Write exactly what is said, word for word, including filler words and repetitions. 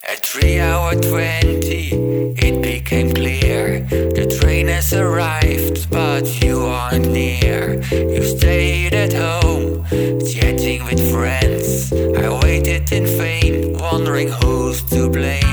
At three hour twenty, it became clear. The train has arrived, but you aren't near. You stayed at home, chatting with friends. I waited in vain, wondering who's to blame.